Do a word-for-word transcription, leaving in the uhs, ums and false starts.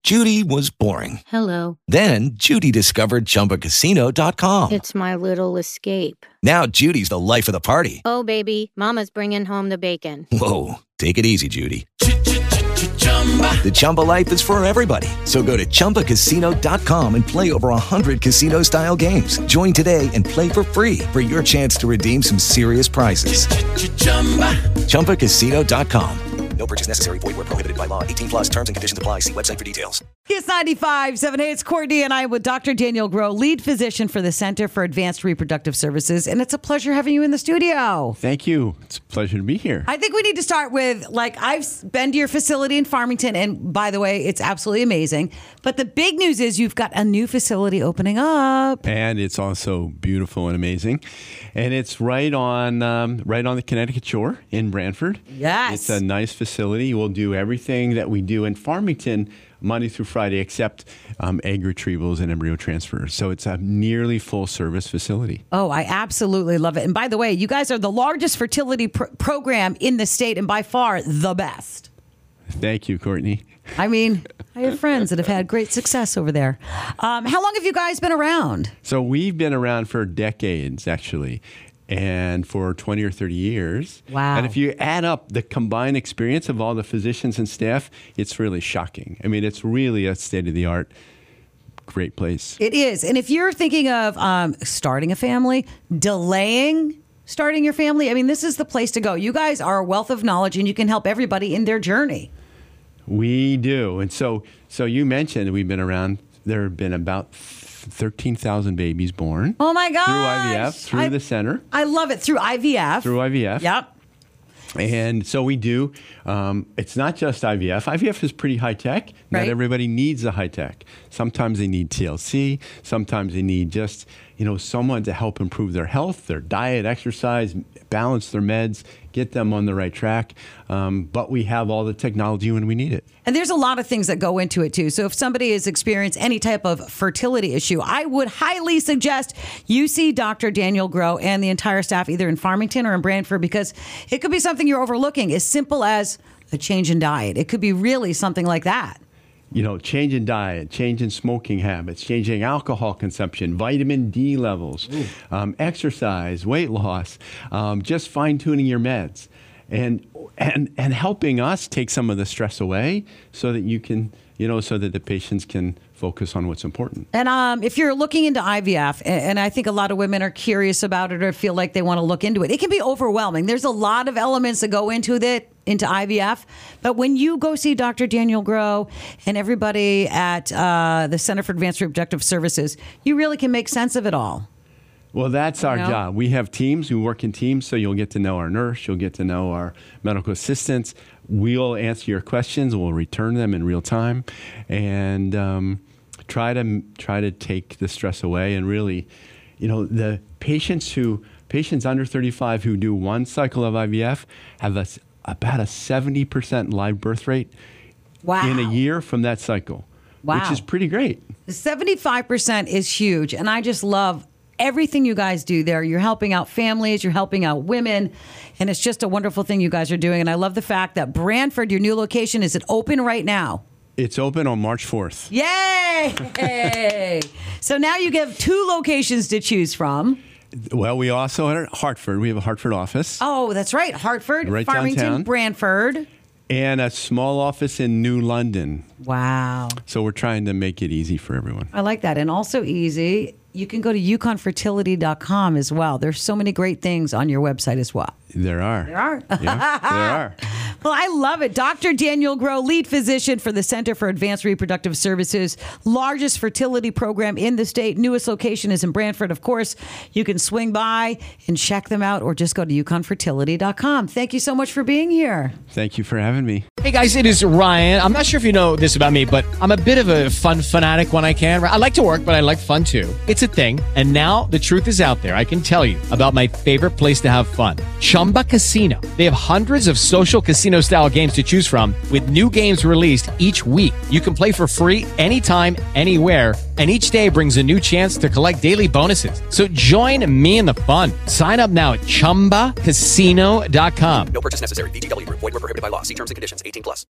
Judy was boring. Hello. Then Judy discovered Chumba Casino dot com. It's my little escape. Now Judy's the life of the party. Oh, baby, mama's bringing home the bacon. Whoa, take it easy, Judy. The Chumba life is for everybody. So go to Chumba Casino dot com and play over one hundred casino-style games. Join today and play for free for your chance to redeem some serious prizes. Chumba Casino dot com. No purchase necessary. Void where prohibited by law. eighteen plus terms and conditions apply. See website for details. Kiss ninety-five point seven. Hey, it's Courtney, and I'm with Doctor Daniel Groh, lead physician for the Center for Advanced Reproductive Services. And it's a pleasure having you in the studio. Thank you. It's a pleasure to be here. I think we need to start with, like, I've been to your facility in Farmington, and by the way, it's absolutely amazing. But the big news is you've got a new facility opening up. And it's also beautiful and amazing. And it's right on um, right on the Connecticut shore in Branford. Yes. It's a nice facility. We'll do everything that we do in Farmington Monday through Friday except um, egg retrievals and embryo transfers. So it's a nearly full-service facility. Oh, I absolutely love it. And by the way, you guys are the largest fertility pr- program in the state and by far the best. Thank you, Courtney. I mean, I have friends that have had great success over there. Um, how long have you guys been around? So we've been around for decades, actually, and for twenty or thirty years. Wow. And if you add up the combined experience of all the physicians and staff, it's really shocking. I mean, it's really a state-of-the-art, great place. It is. And if you're thinking of um, starting a family, delaying starting your family, I mean, this is the place to go. You guys are a wealth of knowledge, and you can help everybody in their journey. We do. And so so you mentioned we've been around. There have been about thirteen thousand babies born. Oh, my gosh. Through I V F, through I, the center. I love it. Through I V F. Through I V F. Yep. And so we do. Um, it's not just I V F. I V F is pretty high tech. Not Right. everybody needs a high tech. Sometimes they need T L C. Sometimes they need just, you know, someone to help improve their health, their diet, exercise, balance their meds, get them on the right track. Um, but we have all the technology when we need it. And there's a lot of things that go into it, too. So if somebody has experienced any type of fertility issue, I would highly suggest you see Doctor Daniel Groh and the entire staff either in Farmington or in Branford, because it could be something you're overlooking, as simple as a change in diet. It could be really something like that. You know, change in diet, change in smoking habits, changing alcohol consumption, vitamin D levels, um, exercise, weight loss, um, just fine-tuning your meds, and and and helping us take some of the stress away so that you can, you know, so that the patients can focus on what's important. And um, if you're looking into I V F, and, and I think a lot of women are curious about it or feel like they want to look into it, it can be overwhelming. There's a lot of elements that go into it, into I V F. But when you go see Doctor Daniel Groh and everybody at uh, the Center for Advanced Reproductive Services, you really can make sense of it all. Well, that's our You know? job. We have teams. We work in teams, so you'll get to know our nurse. You'll get to know our medical assistants. We'll answer your questions. We'll return them in real time, and um, try to try to take the stress away. And really, you know, the patients who patients under thirty-five who do one cycle of I V F have a, about a seventy percent live birth rate Wow. in a year from that cycle, Wow. which is pretty great. seventy-five percent is huge. And I just love everything you guys do there. You're helping out families, you're helping out women, and it's just a wonderful thing you guys are doing. And I love the fact that Branford, your new location, is it open right now? It's open on March fourth. Yay! So now you have two locations to choose from. Well, we also are at Hartford. We have a Hartford office. Oh, that's right. Hartford, Right Farmington, downtown. Branford. And a small office in New London. Wow. So we're trying to make it easy for everyone. I like that. And also easy, you can go to yukon fertility dot com as well. There's so many great things on your website as well. There are. There are. Yeah, there are. Well, I love it. Doctor Daniel Groh, lead physician for the Center for Advanced Reproductive Services, largest fertility program in the state. Newest location is in Branford. Of course, you can swing by and check them out or just go to yukon fertility dot com. Thank you so much for being here. Thank you for having me. Hey guys, it is Ryan. I'm not sure if you know this about me, but I'm a bit of a fun fanatic when I can. I like to work, but I like fun too. It's a thing. And now the truth is out there. I can tell you about my favorite place to have fun. Chumba Casino. They have hundreds of social casino style games to choose from with new games released each week. You can play for free anytime, anywhere. And each day brings a new chance to collect daily bonuses. So join me in the fun. Sign up now at chumba casino dot com. No purchase necessary. V G W Group. Void where prohibited by law. See terms and conditions. eighteen plus.